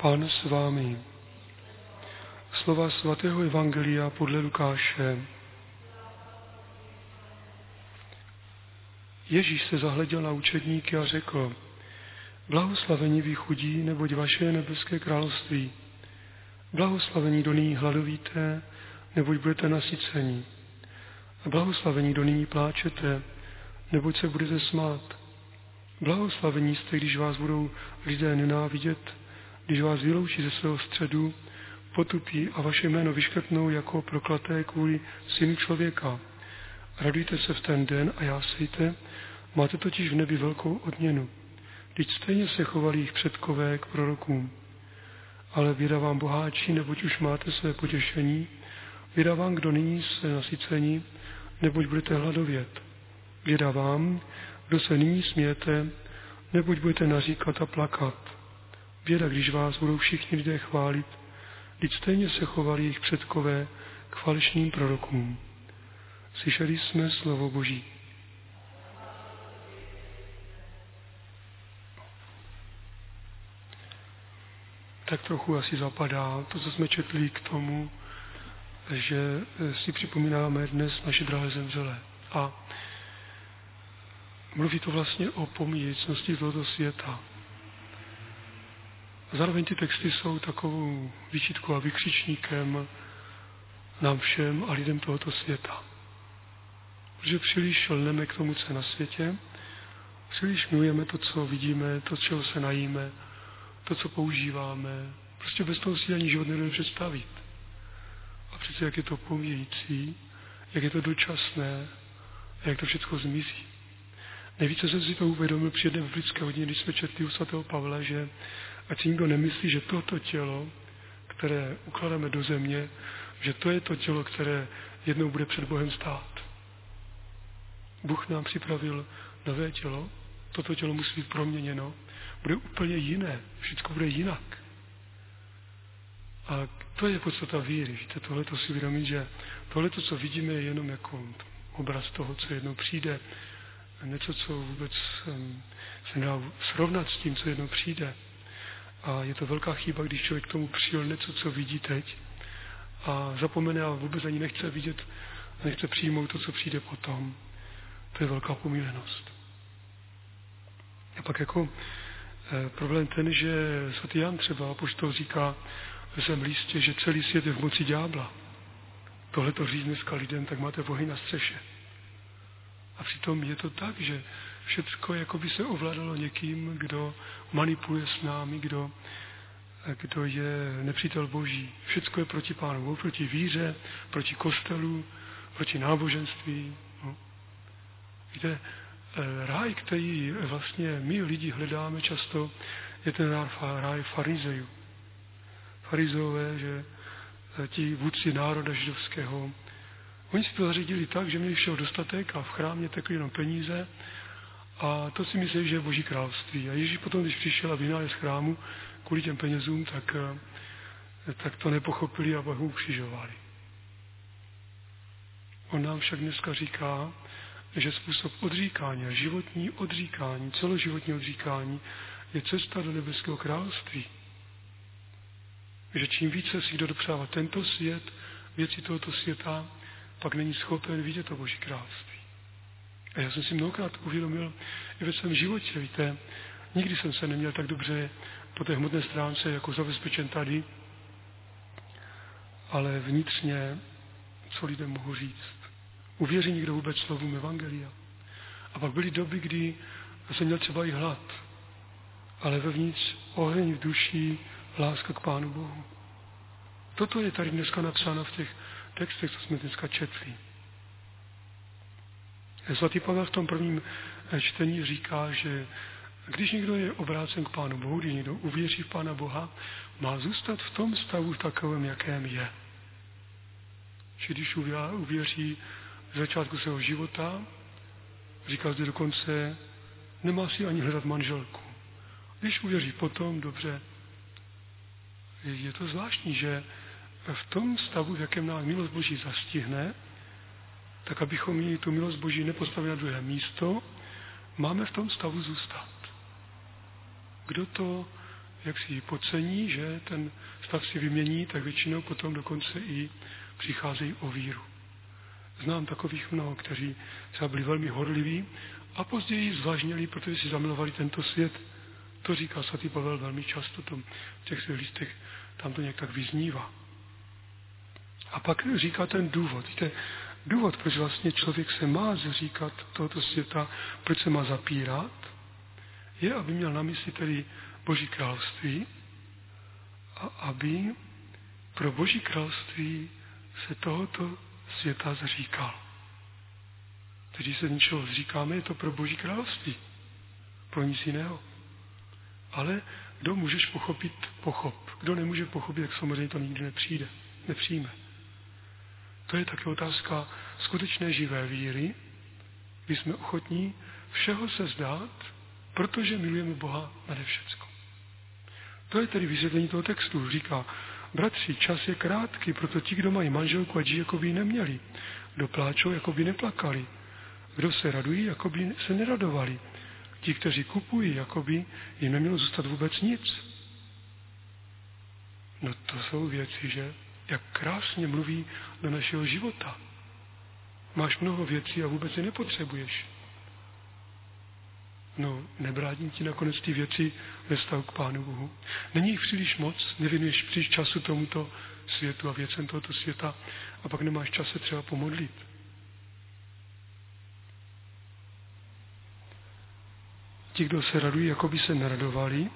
Pán s vámi. Slova svatého Evangelia podle Lukáše. Ježíš se zahleděl na učedníky a řekl: Blahoslavení vy chudí, neboť vaše je nebeské království. Blahoslavení, kdo nyní hladovíte, neboť budete nasyceni. A blahoslavení, kdo nyní pláčete, neboť se budete smát. Blahoslavení jste, když vás budou lidé nenávidět, když vás vyloučí ze svého středu, potupí a vaše jméno vyškrtnou jako proklaté kvůli Synu člověka. Radujte se v ten den a jásejte, máte totiž v nebi velkou odměnu. Vždyť stejně se chovali jejich předkové k prorokům. Ale běda vám boháči, neboť už máte své potěšení, běda vám, kdo nyní jste nasyceni, neboť budete hladovět. Běda vám, kdo se nyní smějete, neboť budete naříkat a plakat. Běda, když vás budou všichni lidé chválit, vždyť stejně se chovali jejich předkové k falešným prorokům. Slyšeli jsme slovo Boží. Tak trochu asi zapadá to, co jsme četli, k tomu, že si připomínáme dnes naše drahé zemřelé. A mluví to vlastně o pomíjecnosti tohoto světa. Zároveň ty texty jsou takovou výčitkou a vykřičníkem nám všem a lidem tohoto světa. Protože příliš lneme k tomu, co je na světě, příliš milujeme to, co vidíme, to, čeho se najíme, to, co používáme. Prostě bez toho si ani život nedůjde představit. A přece jak je to pomíjející, jak je to dočasné a jak to všechno zmizí. Nejvíce jsem si to uvědomil při jedné biblické hodině, když jsme četli u svatého Pavla, že ať si nikdo nemyslí, že toto tělo, které ukládáme do země, že to je to tělo, které jednou bude před Bohem stát. Bůh nám připravil nové tělo, toto tělo musí být proměněno, bude úplně jiné, všechno bude jinak. A to je podstata víry, víte, tohleto si uvědomit, že tohleto, co vidíme, je jenom jako obraz toho, co jednou přijde, něco, co vůbec se nedá srovnat s tím, co jednou přijde. A je to velká chyba, když člověk k tomu přijel něco, co vidí teď a zapomene a vůbec ani nechce vidět, nechce přijmout to, co přijde potom. To je velká pomílenost. A pak jako problém ten, že svatý Jan třeba apoštol říká ve svém listě, že celý svět je v moci ďábla. Tohle to říct dneska lidem, tak máte oheň na střeše. A přitom je to tak, že všecko jako by se ovládalo někým, kdo manipuluje s námi, kdo je nepřítel Boží. Všecko je proti Pánu Bohu, proti víře, proti kostelu, proti náboženství. No. Víte, ráj, který vlastně my lidi hledáme často, je ten ráj farizejů. Farizové, že ti vůdci národa židovského, oni si to zařídili tak, že měli všeho dostatek a v chrámě tekly jenom peníze a to si mysleli, že je Boží království. A Ježíš potom, když přišel a vyhnal je z chrámu kvůli těm penězům, tak to nepochopili a pak ho ukřižovali. On nám však dneska říká, že způsob odříkání a životní odříkání, celoživotní odříkání je cesta do nebeského království. Že čím více si kdo dopřává tento svět, věci tohoto světa, pak není schopen vidět to Boží království. A já jsem si mnohokrát uvědomil i ve svém životě, víte, nikdy jsem se neměl tak dobře po té hmotné stránce jako zabezpečen tady, ale vnitřně, co lidem mohu říct. Uvěří někdo vůbec slovům Evangelia? A pak byly doby, kdy jsem měl třeba i hlad, ale vevnitř oheň v duši, láska k Pánu Bohu. Toto je tady dneska napsáno v těch textech, co jsme dneska četli. Svatý Pavel v tom prvním čtení říká, že když někdo je obrácen k Pánu Bohu, když někdo uvěří v Pána Boha, má zůstat v tom stavu takovém, jakém je. Že když uvěří v začátku svého života, říká zde dokonce, nemá si ani hledat manželku. Když uvěří potom, dobře, je to zvláštní, že v tom stavu, v jakém nás milost Boží zastihne, tak abychom ji tu milost Boží nepostavili na druhé místo, máme v tom stavu zůstat. Kdo to jak si ji podcení, že ten stav si vymění, tak většinou potom dokonce i přicházejí o víru. Znám takových mnoho, kteří třeba byli velmi horliví a později zvlážněli, protože si zamilovali tento svět. To říká svatý Pavel velmi často v těch svých listech, tam to nějak tak vyznívá. A pak říká ten důvod. Víte, důvod, proč vlastně člověk se má zříkat tohoto světa, proč se má zapírat, je, aby měl na mysli tedy Boží království a aby pro Boží království se tohoto světa zříkal. Když se něčeho zříkáme, je to pro Boží království, pro nic jiného. Ale kdo můžeš pochopit, pochop. Kdo nemůže pochopit, tak samozřejmě to nikdy nepřijme. To je také otázka skutečné živé víry, kdy jsme ochotní všeho se zdát, protože milujeme Boha nade všecko. To je tedy vysvětlení toho textu. Říká, bratři, čas je krátký, proto ti, kdo mají manželku, ať žijí, jako by ji neměli. Kdo pláčou, jako by neplakali. Kdo se radují, jako by se neradovali. Ti, kteří kupují, jako by jim nemělo zůstat vůbec nic. No to jsou věci, že? Jak krásně mluví do našeho života. Máš mnoho věcí a vůbec je nepotřebuješ. No, nebrání ti nakonec ty věci ve vztahu k Pánu Bohu. Není jich příliš moc, nevěnuješ příliš času tomuto světu a věcem tohoto světa a pak nemáš čas se třeba pomodlit. Ti, kdo se radují, jako by se neradovali,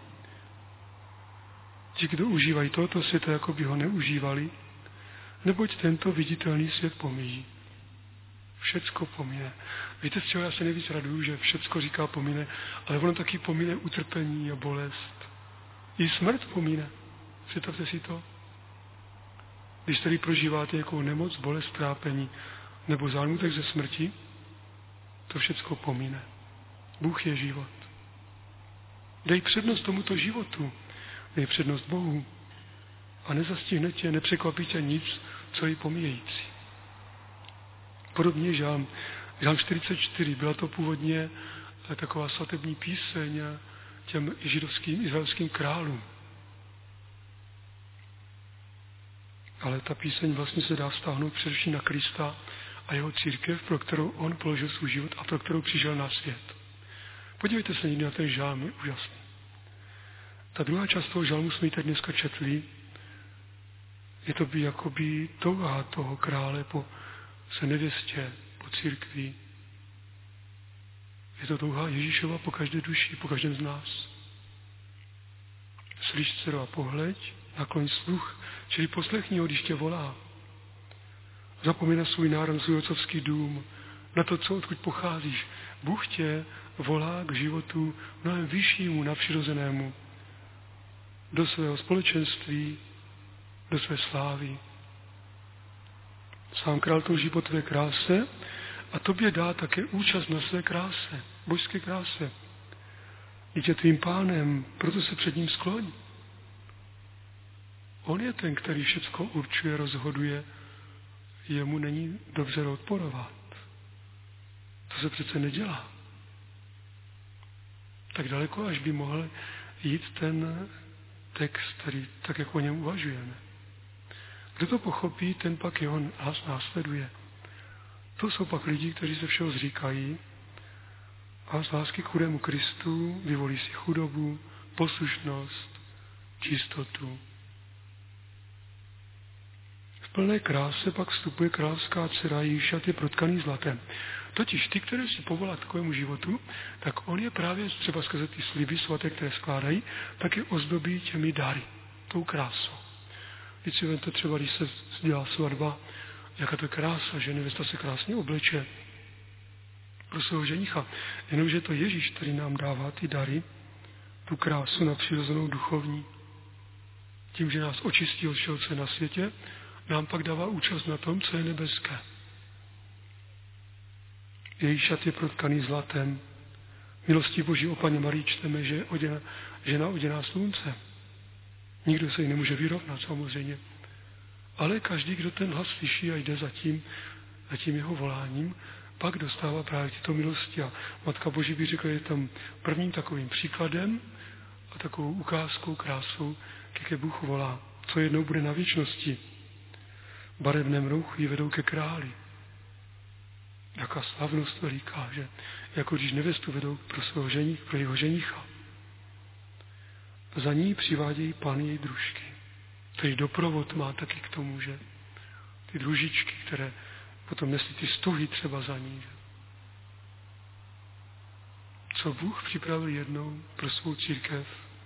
ti, kdo užívají tohoto světa, jako by ho neužívali, neboť tento viditelný svět pomíjí. Všecko pomine. Víte, z čeho já se nejvíc raduju, že všecko říká pomine, ale ono taky pomine utrpení a bolest. I smrt pomine. Představte si to. Když tady prožíváte nějakou nemoc, bolest, trápení nebo zámutek ze smrti, to všecko pomine. Bůh je život. Dej přednost tomuto životu. Dej přednost Bohu. A nezastihne tě, nepřekvapí tě nic, co je pomíjející. Podobně žálm 44, byla to původně taková svatební píseň těm židovským, izraelským králům. Ale ta píseň vlastně se dá vztáhnout především na Krista a jeho církev, pro kterou on položil svůj život a pro kterou přišel na svět. Podívejte se někdy na ten žálm, je úžasný. Ta druhá část toho žálmu jsme ji teď dneska četli. Je to by jakoby touha toho krále po se nevěstě, po církvi. Je to touha Ježíšova po každé duši, po každém z nás. Slyš, dcero, a pohleď, nakloň sluch, čili poslechni ho, když tě volá. Zapomeň na svůj národ, svůj otcovský dům, na to, co odkud pocházíš. Bůh tě volá k životu mnohem vyššímu, nadpřirozenému, do svého společenství, do své slávy. Sám král touží po tvé kráse a tobě dá také účast na své kráse, božské kráse. Jít je tvým pánem, proto se před ním skloň. On je ten, který všecko určuje, rozhoduje, jemu není dobře odporovat. To se přece nedělá. Tak daleko, až by mohl jít ten text, který tak, jak o něm uvažujeme. Kdo to pochopí, ten pak jeho hlas následuje. To jsou pak lidi, kteří se všeho zříkají a z lásky k chudému Kristu vyvolí si chudobu, poslušnost, čistotu. V plné kráse pak vstupuje královská dcera, jejíž šat je protkaný zlatem. Totiž ty, které si povolá takovému životu, tak on je právě třeba skrze ty sliby svaté, které skládají, tak je ozdobí těmi dary, tou krásou. Když si vemte třeba, když se dělá svatba, jaká to je krása, že nevěsta se krásně obleče pro svého ženicha. Jenomže je to Ježíš, který nám dává ty dary, tu krásu nadpřirozenou duchovní. Tím, že nás očistí od všeho, co je na světě, nám pak dává účast na tom, co je nebeské. Její šat je protkaný zlatem. Milostí Boží o Panně Marii čteme, že je žena oděná sluncem. Nikdo se jí nemůže vyrovnat, samozřejmě. Ale každý, kdo ten hlas slyší a jde za tím jeho voláním, pak dostává právě tyto milosti. A Matka Boží by řekla, je tam prvním takovým příkladem a takovou ukázkou, krásou, jak je Bůh volá, co jednou bude na věčnosti. Barevném rouchu ji vedou ke králi. Jaká slavnost veliká, že? Jako když nevěstu vedou pro jeho ženicha. Za ní přivádějí pán její družky. Tedy doprovod má taky k tomu, že? Ty družičky, které potom nesly ty stuhy třeba za ní. Že? Co Bůh připravil jednou pro svou církev,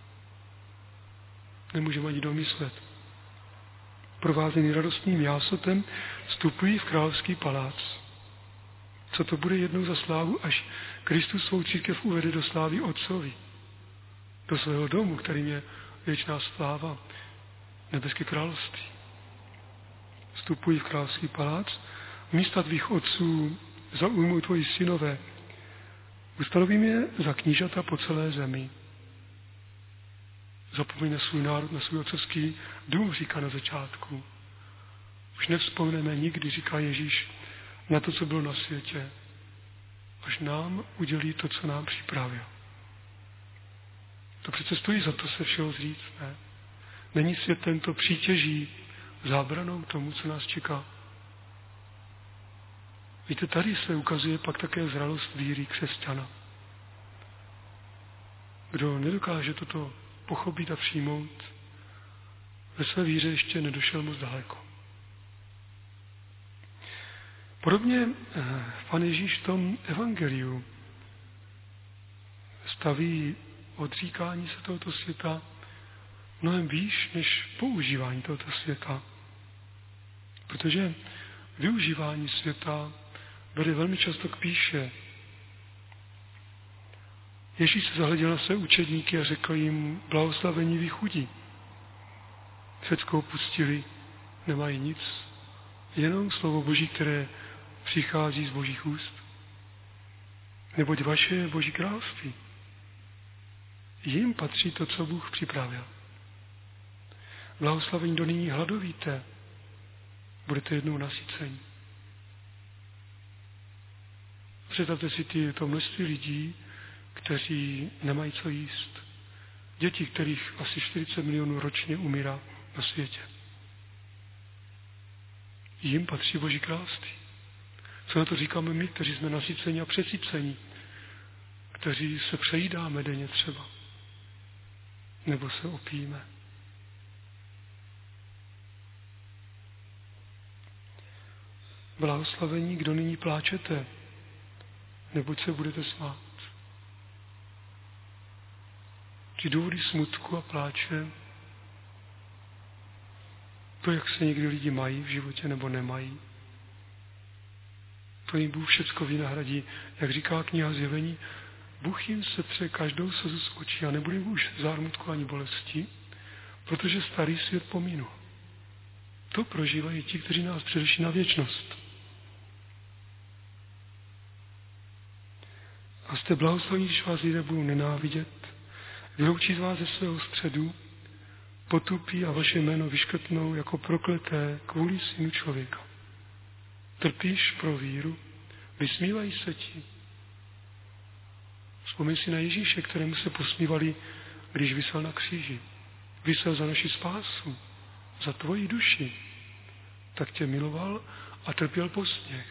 nemůžeme ani domyslet. Provázený radostným jásotem vstupují v královský palác. Co to bude jednou za slávu, až Kristus svou církev uvede do slávy Otcovi, do svého domu, kterým je věčná sláva, nebeské království. Vstupují v královský palác, místa tvých otců zaujmou tvoji synové, ustanovím je za knížata po celé zemi. Zapomeň na svůj národ, na svůj otcovský dům, říká na začátku. Už nevzpomeneme nikdy, říká Ježíš, na to, co bylo na světě, až nám udělí to, co nám připravil. To přece stojí za to se všeho zříct, ne? Není svět tento přítěží, zábranou tomu, co nás čeká. Víte, tady se ukazuje pak také zralost víry křesťana. Kdo nedokáže toto pochopit a přijmout, ve své víře ještě nedošel moc daleko. Podobně pan Ježíš v tom evangeliu staví odříkání se tohoto světa mnohem výš než používání tohoto světa. Protože využívání světa vede velmi často k pýše. Ježíš se zahleděl na své učedníky a řekl jim, blahoslavení vy chudí. Všecko opustili, nemají nic, jenom slovo Boží, které přichází z Božích úst. Neboť vaše je Boží království. Jim patří to, co Bůh připravil. Blahoslavení do nyní hladovíte, budete jednou nasyceni. Představte si to množství lidí, kteří nemají co jíst. Děti, kterých asi 40 milionů ročně umírá na světě. Jim patří Boží království. Co na to říkáme my, kteří jsme nasyceni a přesyceni, kteří se přejídáme denně třeba, nebo se opijíme. Blahoslavení, kdo nyní pláčete, neboť se budete smát. Ty důvody smutku a pláče, to, jak se někdy lidi mají v životě nebo nemají, to jim Bůh všecko vynahradí. Jak říká kniha Zjevení, Bůh jim setře každou slzu z očí a nebude už zármutku ani bolesti, protože starý svět pominu. To prožívají ti, kteří nás předeší na věčnost. A jste blahoslavní, když vás lidé budou nenávidět, vyloučí z vás ze svého středu, potupí a vaše jméno vyškrtnou jako prokleté kvůli synu člověka. Trpíš pro víru, vysmívají se ti. Vzpomeň si na Ježíše, kterému se posmívali, když visel na kříži. Visel za naši spásu, za tvoji duši. Tak tě miloval a trpěl posměch.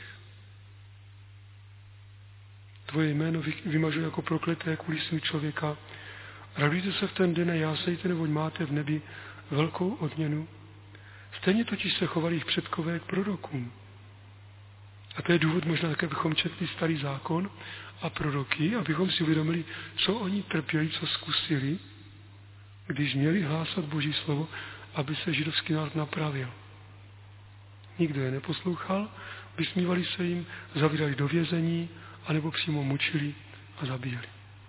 Tvoje jméno vymažu jako prokleté kvůli synu člověka. Radujte se v ten den a jásejte, neboť máte v nebi velkou odměnu. Stejně totiž se chovali jich předkové k prorokům. A to je důvod možná také, abychom četli starý zákon a proroky, abychom si uvědomili, co oni trpěli, co zkusili, když měli hlásat Boží slovo, aby se židovský národ napravil. Nikdo je neposlouchal, vysmívali se jim, zavírali do vězení, anebo přímo mučili a zabíjeli.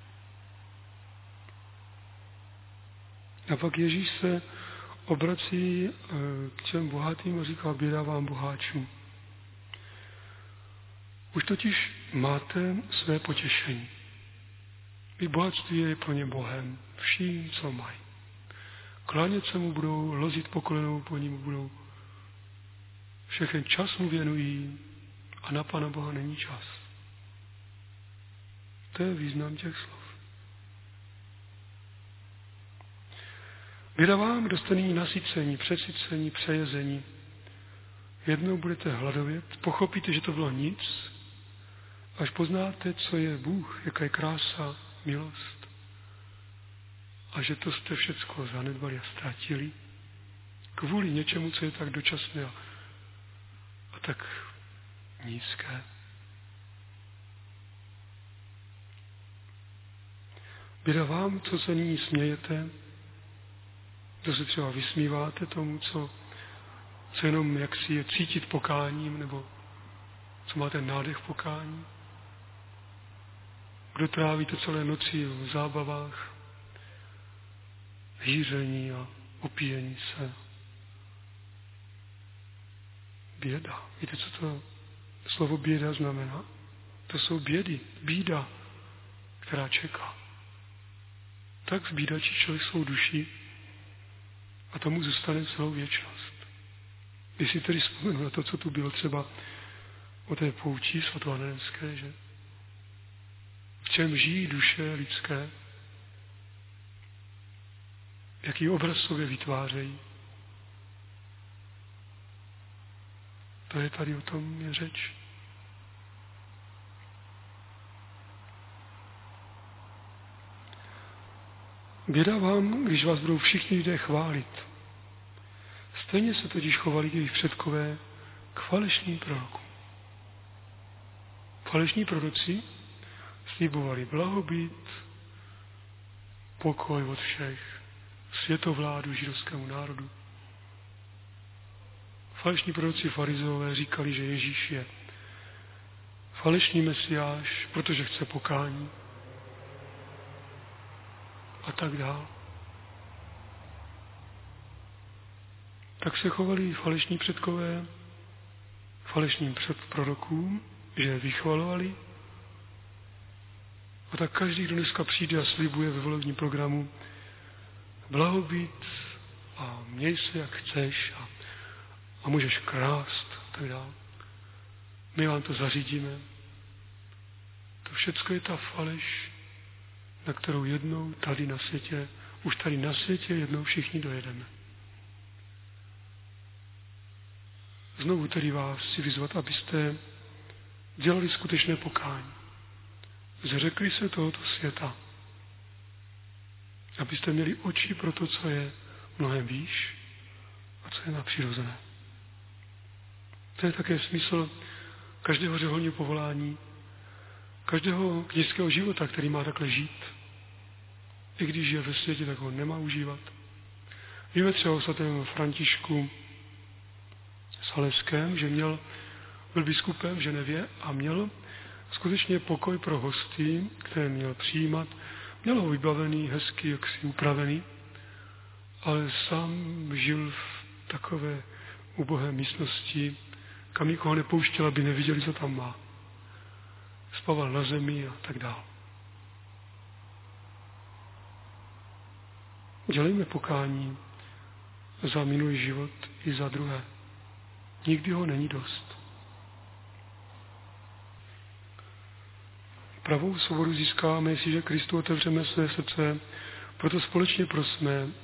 A pak Ježíš se obrací k těm bohatým a říká, běda vám boháčům. Už totiž máte své potěšení. I bohatství je pro ně Bohem, vším, co mají. Klánět se mu budou, lozit po kolenou po ní budou. Všechen čas mu věnují a na Pana Boha není čas. To je význam těch slov. Běda vám, kdo jste nyní nasycení, přesycení, přejezení. Jednou budete hladovět, pochopíte, že to bylo nic, až poznáte, co je Bůh, jaká je krása, milost. A že to jste všecko zanedbali a ztratili kvůli něčemu, co je tak dočasné a tak nízké. Běda vám, co se nyní smějete, kdo se třeba vysmíváte tomu, co jenom jaksi je cítit pokáním, nebo co máte nádech pokání. Kdo trávíte celé noci v zábavách, hýření a opíjení se. Běda. Víte, co to slovo běda znamená? To jsou bědy, bída, která čeká. Tak zbídačí člověk svou duši a tomu zůstane celou věčnost. Když si tedy vzpomenu na to, co tu bylo třeba o té pouti svatovanenské, že v čem žijí duše lidské, jaký obraz sobě vytvářejí. To je tady o tom je řeč. Běda vám, když vás budou všichni lidé chválit. Stejně se totiž chovali jejich předkové k falešným prorokům. Falešní proroci slibovali blahobyt, pokoj od všech, světovládu židovskému národu. Falešní proroci farizeové říkali, že Ježíš je falešný mesiáš, protože chce pokání a tak dál. Tak se chovali falešní předkové falešným prorokům, že je vychvalovali. A tak každý, kdo dneska přijde a slibuje ve volebním programu blahobyt a měj se, jak chceš a můžeš krást a tak dále. My vám to zařídíme. To všecko je ta faleš, na kterou jednou tady na světě, už tady na světě jednou všichni dojedeme. Znovu tedy vás chci vyzvat, abyste dělali skutečné pokání. Zřekli se tohoto světa. Abyste měli oči pro to, co je mnohem výš a co je nadpřirozené. To je také smysl každého řeholního povolání, každého kněžského života, který má takhle žít. I když je ve světě, tak ho nemá užívat. Víme třeba o svatém Františku Saleském, že byl biskupem v Ženevě a měl skutečně pokoj pro hosty, které měl přijímat. Měl ho vybavený, hezky, jaksi upravený, ale sám žil v takové ubohé místnosti, kam nikoho nepouštěl, aby neviděli, co tam má. Spával na zemi a tak dále. Dělejme pokání za minulý život i za druhé. Nikdy ho není dost. Pravou svobodu získáme, jestliže Kristu otevřeme své srdce, proto společně prosme,